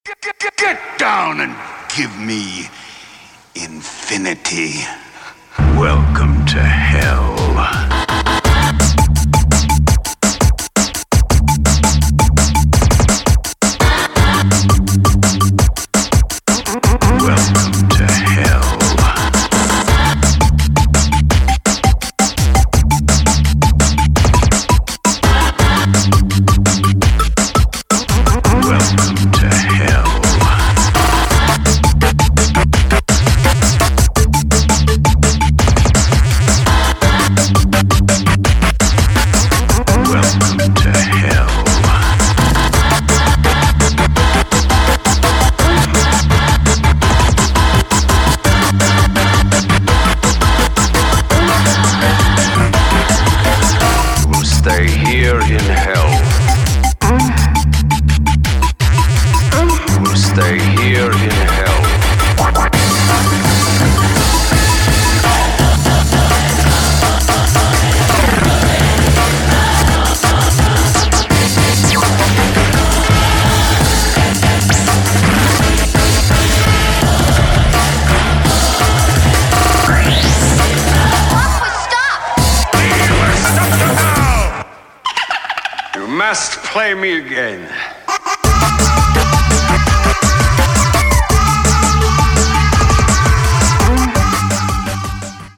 Get down and give me infinity. Welcome to hell. Welcome to hell. Welcome to hell. Welcome to hell. We'll stay here in hell. We'll stay here in hell. You must play me again.